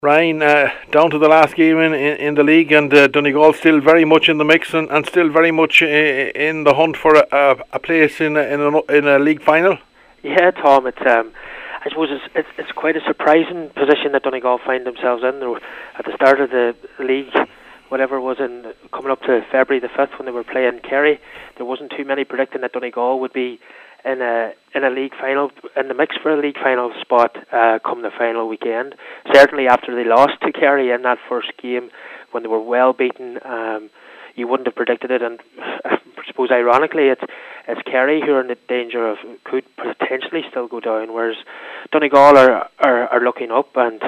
Ryan, down to the last game in the league, and Donegal still very much in the mix and still very much in the hunt for a place in a league final. Yeah, Tom, I suppose it's quite a surprising position that Donegal find themselves in. They were at the start of the league, whatever was in coming up to February the 5th when they were playing Kerry. There wasn't too many predicting that Donegal would be in a league final, in the mix for a league final spot come the final weekend. Certainly after they lost to Kerry in that first game when they were well beaten, you wouldn't have predicted it. And I suppose ironically, it's Kerry who are in the danger of could potentially still go down, whereas Donegal are looking up and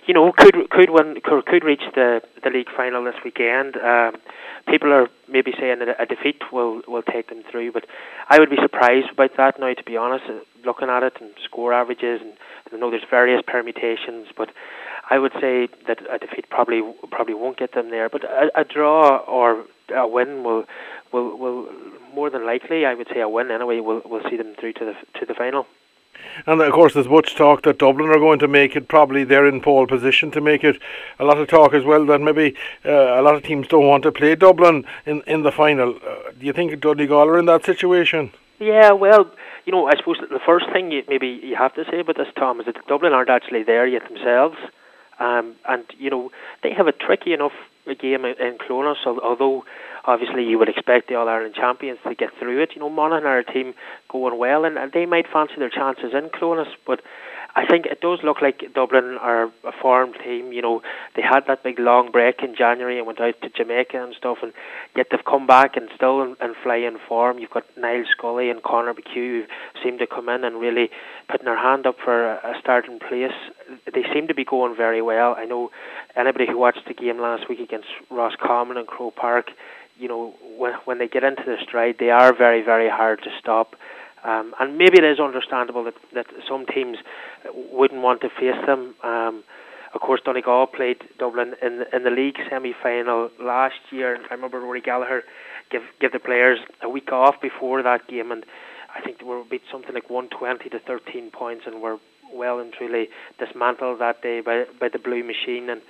could reach the league final this weekend. People are maybe saying that a defeat will take them through, but I would be surprised about that now, to be honest, looking at it and score averages, and I know there's various permutations, but I would say that a defeat probably won't get them there, but a draw or a win will more than likely, I would say a win anyway, will see them through to the final. And of course there's much talk that Dublin are going to make it. Probably they're in pole position to make it. A lot of talk as well that maybe a lot of teams don't want to play Dublin in the final. Do you think Donegal are in that situation? Yeah, well, I suppose the first thing you have to say about this, Tom, is that Dublin aren't actually there yet themselves. And they have a tricky enough game in Clonus, although obviously you would expect the All-Ireland champions to get through it. Monaghan are a team going well, and they might fancy their chances in Clonus, but I think it does look like Dublin are a formed team. They had that big long break in January and went out to Jamaica and stuff, and yet they've come back and still in flying form. You've got Niall Scully and Conor McHugh who seem to come in and really putting their hand up for a starting place. They seem to be going very well. I know anybody who watched the game last week against Roscommon and Croke Park, when they get into their stride, they are very, very hard to stop. And maybe it is understandable that some teams wouldn't want to face them. Of course, Donegal played Dublin in the league semi-final last year. I remember Rory Gallagher give the players a week off before that game, and I think they were beat something like 120 to 13 points, and were well and truly dismantled that day by the Blue Machine. And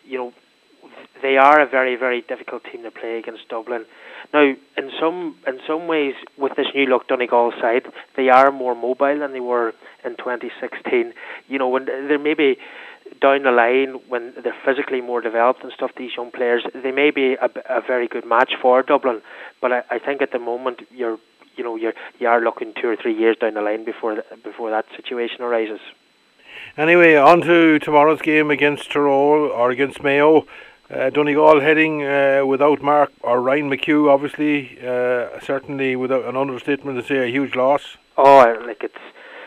they are a very, very difficult team to play against Dublin. Now, in some ways, with this new look Donegal side, they are more mobile than they were in 2016. When they're maybe down the line, when they're physically more developed and stuff, these young players, they may be a very good match for Dublin. But I think at the moment you are looking 2 or 3 years down the line before that situation arises. Anyway, on to tomorrow's game against Tyrone or against Mayo. Donegal heading without Mark or Ryan McHugh, obviously, certainly without an understatement to say a huge loss. It's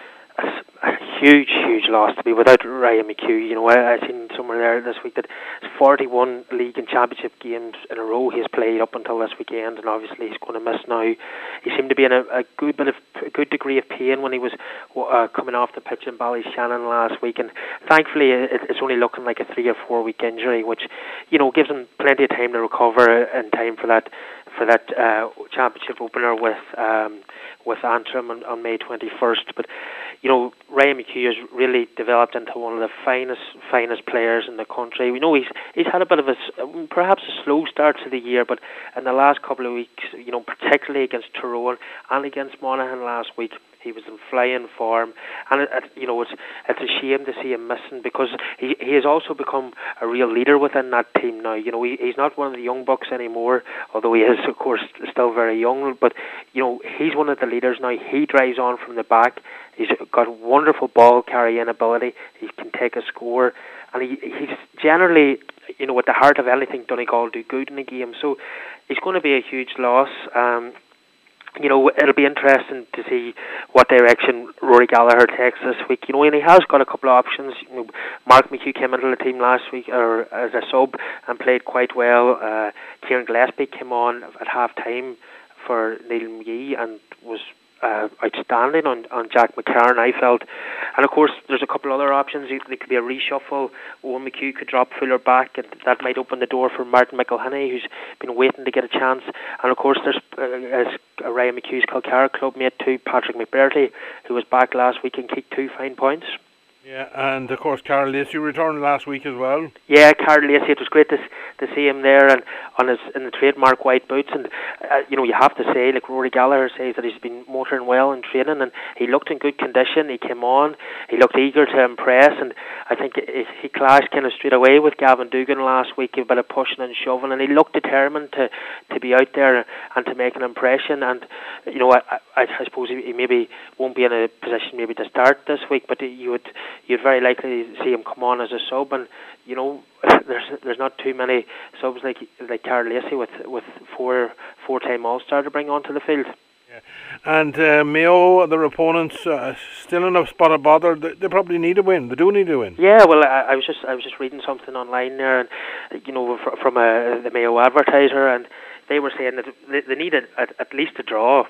a huge loss to be without Ryan McHugh. I seen somewhere there this week that 41 league and championship games in a row he's played up until this weekend, and obviously he's going to miss now. He seemed to be in a good degree of pain when he was coming off the pitch in Ballyshannon last week, and thankfully it's only looking like a 3 or 4 week injury, which gives him plenty of time to recover in time for that championship opener with Antrim on May 21st. But Ryan McHugh has really developed into one of the finest players in the country. We know he's had a bit of perhaps a slow start to the year, but in the last couple of weeks, particularly against Tyrone and against Monaghan last week, he was in flying form, and it's a shame to see him missing, because he has also become a real leader within that team now. He's not one of the young bucks anymore, although he is of course still very young. But he's one of the leaders now. He drives on from the back. He's got wonderful ball carrying ability. He can take a score, and he's generally at the heart of anything Donegal do good in the game. So he's going to be a huge loss. It'll be interesting to see what direction Rory Gallagher takes this week. And he has got a couple of options. Mark McHugh came into the team last week as a sub and played quite well. Kieran Gillespie came on at half time for Neil McGee and was outstanding on Jack McCarron, I felt. And of course there's a couple other options. There could be a reshuffle. Owen McHugh could drop Fuller back, and that might open the door for Martin McElhinney, who's been waiting to get a chance. And of course there's Ryan McHugh's Kilcara club mate too, Patrick McBurty, who was back last week and kicked 2 fine points. Yeah, and of course Carl Lacey returned last week as well. Yeah, Carl Lacey, it was great to see him there and on his in the trademark white boots. And you have to say, like Rory Gallagher says, that he's been motoring well in training, and he looked in good condition. He came on, he looked eager to impress, and I think he clashed kind of straight away with Gavin Dugan last week, a bit of pushing and shoving, and he looked determined to be out there and to make an impression. And I suppose he maybe won't be in a position maybe to start this week, but you'd very likely see him come on as a sub. And there's not too many subs like Carl Lacey with four-time All-Star to bring onto the field. Yeah. And Mayo, their opponents, still in a spot of bother. They probably need a win. They do need a win. Yeah, well, I was just reading something online there, and from the Mayo Advertiser, and they were saying that they need at least a draw.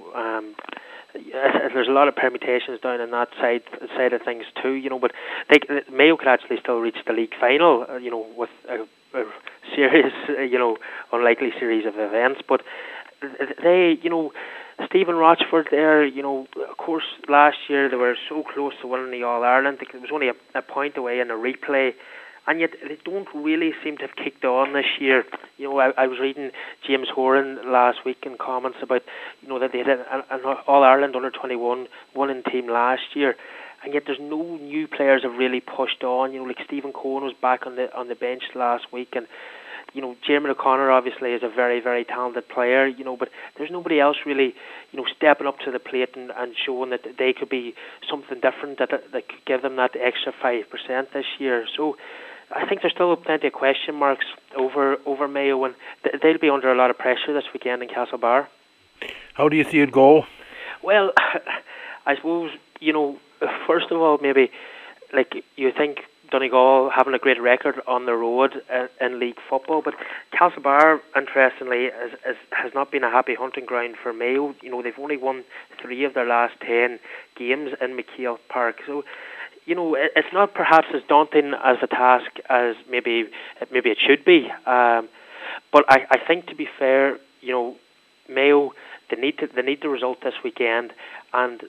There's a lot of permutations down on that side of things too, but Mayo could actually still reach the league final, with a serious, unlikely series of events. But they, Stephen Rochford there, of course, last year they were so close to winning the All-Ireland. It was only a point away in a replay. And yet they don't really seem to have kicked on this year. I was reading James Horan last week in comments about, that they had an All-Ireland under-21 winning team last year. And yet there's no new players have really pushed on. Like Stephen Cohen was back on the bench last week. And, Jeremy O'Connor obviously is a very, very talented player, but there's nobody else really, stepping up to the plate and showing that they could be something different that could give them that extra 5% this year. So I think there's still plenty of question marks over Mayo, and they'll be under a lot of pressure this weekend in Castlebar. How do you see it go? Well, I suppose, first of all, maybe, like, you think Donegal having a great record on the road in league football, but Castlebar, interestingly, has not been a happy hunting ground for Mayo. They've only won 3 of their last 10 games in McHale Park, so it's not perhaps as daunting as a task as maybe it should be. But I think, to be fair, Mayo, they need the result this weekend, and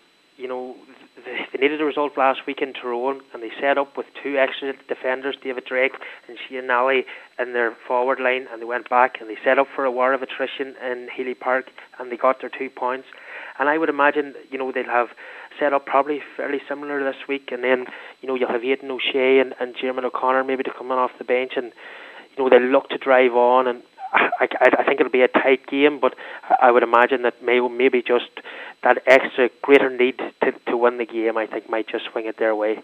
they needed a result last week in Tyrone, and they set up with 2 extra defenders, David Drake and Shane Nally, in their forward line, and they went back and they set up for a war of attrition in Healy Park, and they got their 2 points. And I would imagine, they'll have set up probably fairly similar this week, and then, you'll have Aidan O'Shea and Jeremy O'Connor maybe to come in off the bench, and, they'll look to drive on, and I think it'll be a tight game, but I would imagine that Mayo maybe just that extra greater need to win the game, I think, might just swing it their way.